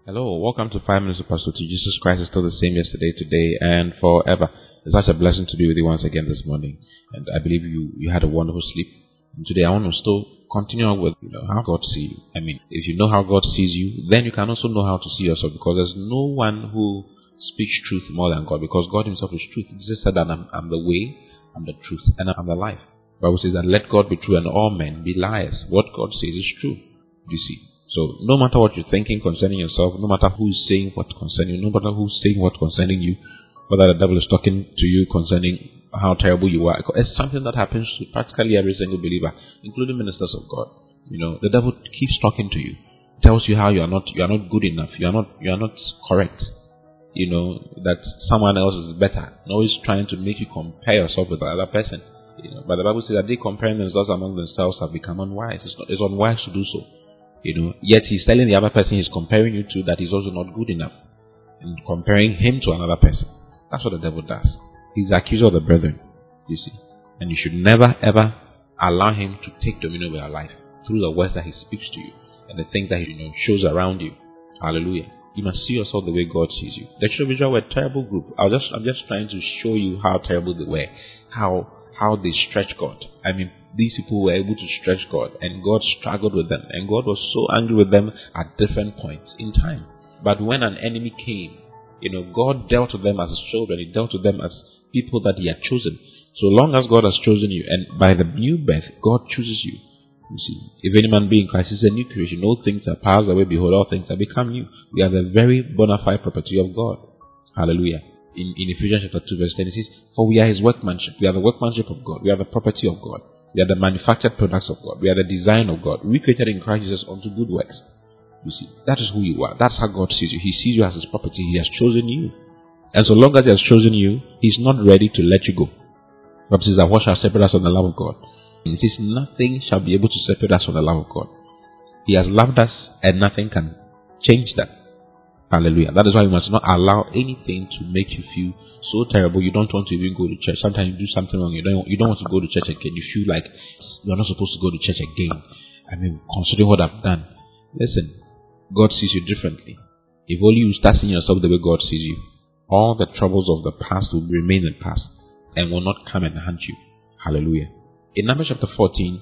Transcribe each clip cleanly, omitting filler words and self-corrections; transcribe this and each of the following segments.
Hello, welcome to 5 Minutes of Pastor T. Jesus Christ is still the same yesterday, today, and forever. It's such a blessing to be with you once again this morning, and I believe you had a wonderful sleep. And today I want to still continue on with how God sees you. I mean, if you know how God sees you, then you can also know how to see yourself, because there's no one who speaks truth more than God, because God Himself is truth. Jesus said that I'm the way, I'm the truth, and I'm the life. The Bible says that let God be true and all men be liars. What God says is true. You see. So no matter what you're thinking concerning yourself, no matter who is saying what concerning you, no matter who's saying what concerning you, whether the devil is talking to you concerning how terrible you are, it's something that happens to practically every single believer, including ministers of God. The devil keeps talking to you, tells you how you are not good enough, you are not correct. That someone else is better, and always trying to make you compare yourself with the other person. But the Bible says that they comparing themselves among themselves have become unwise. It's unwise to do so. Yet he's telling the other person he's comparing you to that he's also not good enough, and comparing him to another person. That's what the devil does. He's the accuser of the brethren, you see. And you should never ever allow him to take dominion over your life through the words that he speaks to you and the things that he shows around you. Hallelujah. You must see yourself the way God sees you. The children of Israel were a terrible group. I'm just trying to show you how terrible they were, how they stretched God. I mean, these people were able to stretch God, and God struggled with them, and God was so angry with them at different points in time. But when an enemy came, God dealt with them as His children. He dealt with them as people that He had chosen. So long as God has chosen you, and by the new birth, God chooses you. You see, if any man be in Christ, is a new creation. All things are passed away, behold, all things have become new. We are the very bona fide property of God. Hallelujah. In Ephesians chapter 2 verse 10 it says, for we are His workmanship. We are the workmanship of God. We are the property of God. We are the manufactured products of God. We are the design of God. We created in Christ Jesus unto good works. You see, that is who you are. That's how God sees you. He sees you as His property. He has chosen you. And so long as He has chosen you, He's not ready to let you go. The Bible says that what shall separate us from the love of God? It says nothing shall be able to separate us from the love of God. He has loved us, and nothing can change that. Hallelujah. That is why you must not allow anything to make you feel so terrible you don't want to even go to church. Sometimes you do something wrong, you don't want to go to church again. You feel like you're not supposed to go to church again. I mean, considering what I've done. Listen, God sees you differently. If only you start seeing yourself the way God sees you, all the troubles of the past will remain in the past and will not come and haunt you. Hallelujah. In Numbers chapter 14,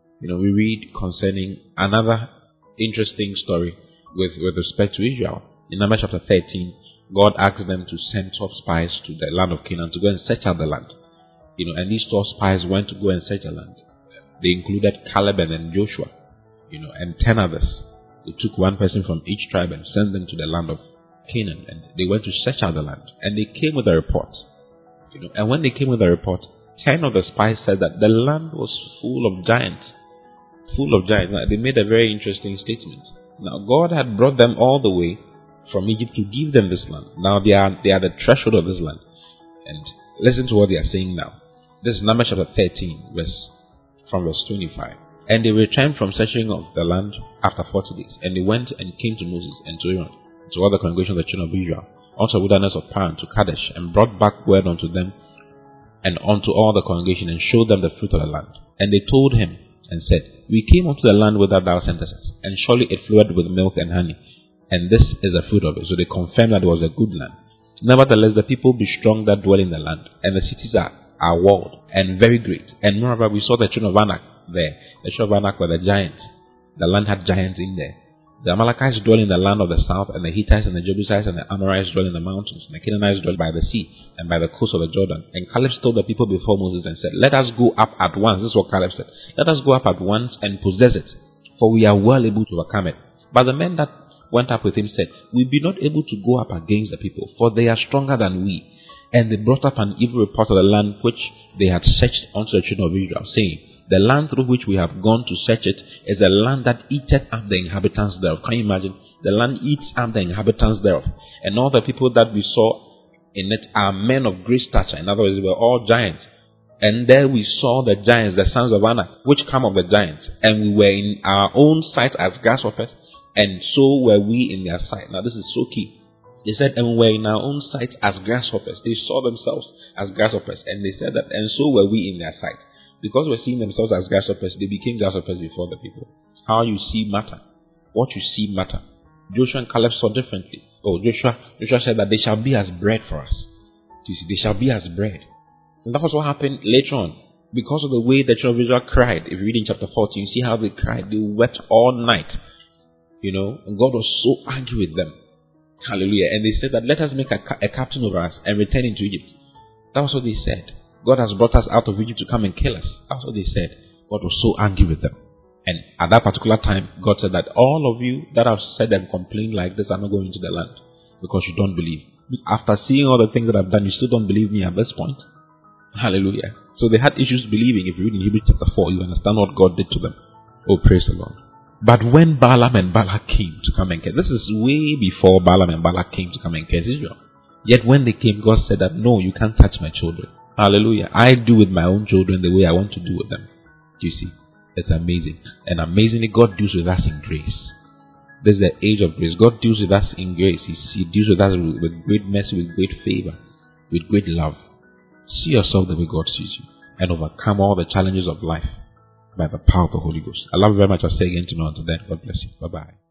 we read concerning another interesting story with respect to Israel. In Numbers chapter 13, God asked them to send 12 spies to the land of Canaan to go and search out the land. And these 12 spies went to go and search the land. They included Caleb and then Joshua, and 10 others. They took one person from each tribe and sent them to the land of Canaan. And they went to search out the land. And they came with a report. And when they came with a report, 10 of the spies said that the land was full of giants. Full of giants. Now, they made a very interesting statement. Now, God had brought them all the way from Egypt to give them this land. Now they are the threshold of this land. And listen to what they are saying now. This is Numbers chapter 13, from verse 25. And they returned from searching of the land after 40 days. And they went and came to Moses and to Aaron, to all the congregation of the children of Israel, unto the wilderness of Paran, to Kadesh, and brought back word unto them and unto all the congregation, and showed them the fruit of the land. And they told him and said, we came unto the land whither thou sentest us, and surely it flowed with milk and honey. And this is the fruit of it. So they confirmed that it was a good land. Nevertheless, the people be strong that dwell in the land, and the cities are walled and very great. And moreover, we saw the children of Anak there. The children of Anak were the giants. The land had giants in there. The Amalekites dwell in the land of the south, and the Hittites and the Jebusites and the Amorites dwell in the mountains, and the Canaanites dwell by the sea and by the coast of the Jordan. And Caleb told the people before Moses and said, let us go up at once. This is what Caleb said. Let us go up at once and possess it, for we are well able to overcome it. But the men that went up with him said, we be not able to go up against the people, for they are stronger than we. And they brought up an evil report of the land which they had searched unto the children of Israel, saying, the land through which we have gone to search it is a land that eateth up the inhabitants thereof. Can you imagine? The land eats up the inhabitants thereof. And all the people that we saw in it are men of great stature. In other words, they were all giants. And there we saw the giants, the sons of Anak, which come of the giants. And we were in our own sight as grasshoppers, and so were we in their sight. Now this is so key. They said, and we were in our own sight as grasshoppers. They saw themselves as grasshoppers, and they said that, and so were we in their sight. Because we're seeing themselves as grasshoppers, they became grasshoppers before the people. How you see matter. What you see matter. Joshua and Caleb saw differently. Joshua said that they shall be as bread for us. You see, they shall be as bread. And that was what happened later on. Because of the way the children of Israel cried. If you read in chapter 14, you see how they cried. They wept all night. And God was so angry with them. Hallelujah. And they said that let us make a captain over us and return into Egypt. That was what they said. God has brought us out of Egypt to come and kill us. That's what they said. God was so angry with them. And at that particular time, God said that all of you that have said and complained like this are not going into the land because you don't believe. After seeing all the things that I've done, you still don't believe me at this point. Hallelujah. So they had issues believing. If you read in Hebrews chapter 4, you understand what God did to them. Oh, praise the Lord. But when Balaam and Balak came to come and curse, this is way before Balaam and Balak came to come and curse Israel. Yet when they came, God said that, no, you can't touch my children. Hallelujah. I do with my own children the way I want to do with them. You see, it's amazing. And amazingly, God deals with us in grace. This is the age of grace. God deals with us in grace. He deals with us with great mercy, with great favor, with great love. See yourself the way God sees you and overcome all the challenges of life by the power of the Holy Ghost. I love you very much. I'll say again tomorrow. Until then, God bless you. Bye-bye.